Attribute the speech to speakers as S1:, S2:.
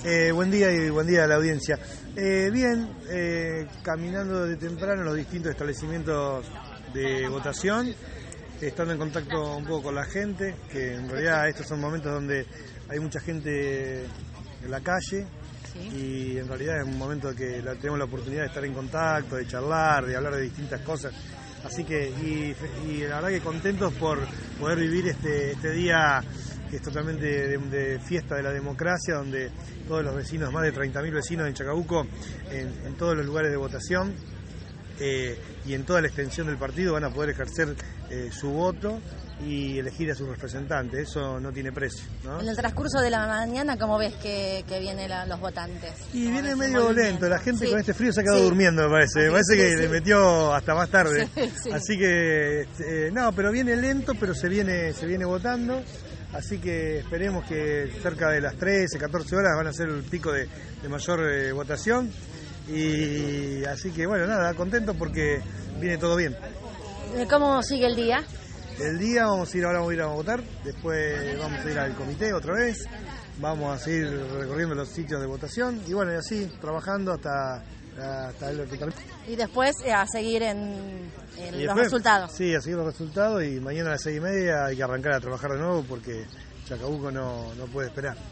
S1: Buen día y buen día a la audiencia. Bien, caminando de temprano en los distintos establecimientos de votación, estando en contacto un poco con la gente, que en realidad estos son momentos donde hay mucha gente en la calle. Sí. Y en realidad es un momento que tenemos la oportunidad de estar en contacto, de charlar, de hablar de distintas cosas. Así que, y la verdad que contentos por poder vivir este día que es totalmente de fiesta de la democracia, donde todos los vecinos, más de 30.000 vecinos en Chacabuco, en todos los lugares de votación y en toda la extensión del partido van a poder ejercer su voto y elegir a sus representantes. Eso no tiene precio, ¿no? En
S2: el transcurso de la mañana, ¿cómo ves que vienen los votantes?
S1: Y viene medio lento, la gente con este frío se ha quedado durmiendo, me parece. Me parece que le metió hasta más tarde. Así que, no, pero viene lento, pero se viene votando. Así que esperemos que cerca de las 13, 14 horas van a ser el pico de mayor votación. Y así que, bueno, nada, contento porque viene todo bien.
S2: ¿Cómo sigue el día?
S1: El día vamos a ir a votar, después vamos a ir al comité otra vez, vamos a seguir recorriendo los sitios de votación y bueno, y así, trabajando hasta el total.
S2: Y después a seguir los resultados.
S1: Sí, a seguir los resultados y mañana a las 6:30 hay que arrancar a trabajar de nuevo porque Chacabuco no puede esperar.